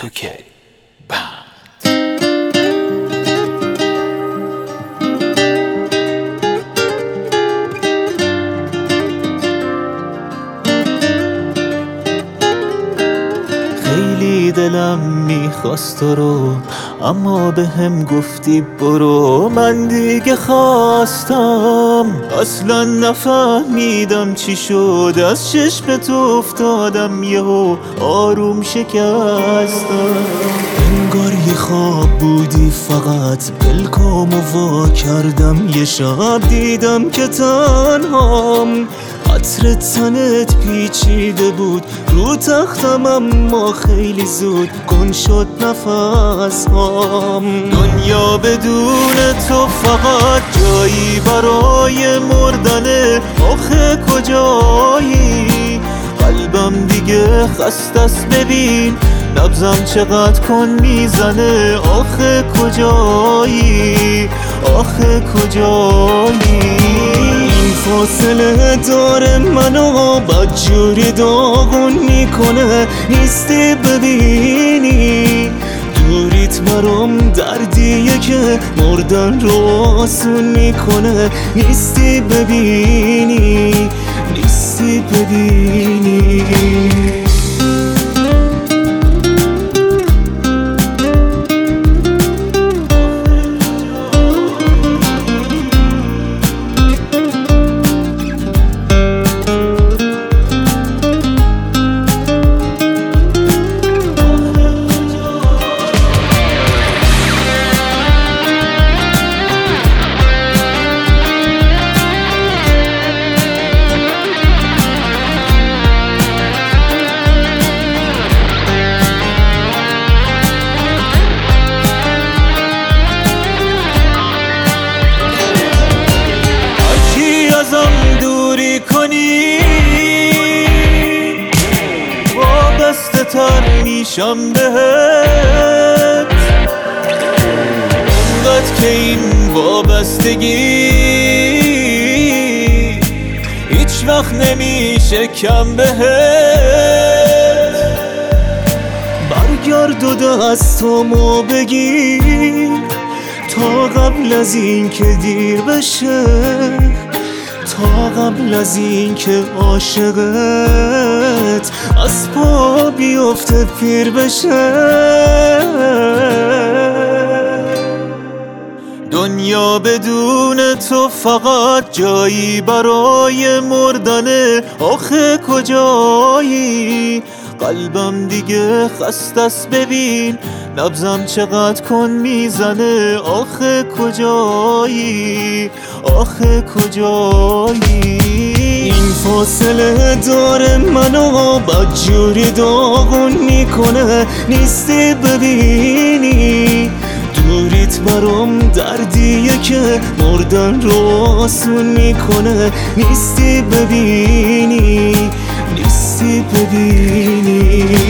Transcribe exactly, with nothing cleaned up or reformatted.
تو که بند. خیلی دلم میخواست تو رو، اما به هم گفتی برو. من دیگه خواستم، اصلا نفهمیدم چی شد. از چشم تو افتادم یهو آروم شکستم. انگار یه خواب بودی فقط، بلکامو وا کردم. یه شب دیدم که تنهام، عطر تنت پیچیده بود رو تختم، اما خیلی زود گم شد نفس هام. دنیا بدون تو فقط جایی برای مردنه. آخه کجایی؟ قلبم دیگه خستست، ببین نبضم چقدر کن میزنه. آخه کجایی؟ آخه کجایی؟ این فاصله داره منو بدجوری داغون میکنه. نیستی ببینی دوریت برام دردیه که مردن رو آسون میکنه. نیستی ببینی، نیستی ببینی. دوری کنی وابسته تر میشم بهت، اونقدر که این وابستگی هیچ وقت نمیشه کم بهت. برگرد و دستامو بگیر تا قبل از این که دیر بشه، تا قبل از این که عاشقت از پا بیفته پیر بشه. دنیا بدون تو فقط جایی برای مردنه. آخه کجایی؟ قلبم دیگه خستست، ببین نبضم چقدر کن میزنه. آخه کجایی؟ آخه کجایی؟ این فاصله داره منو بدجوری داغون میکنه. نیستی ببینی دوریت برام دردیه که مردن رو آسون میکنه. نیستی ببینی، نیستی ببینی.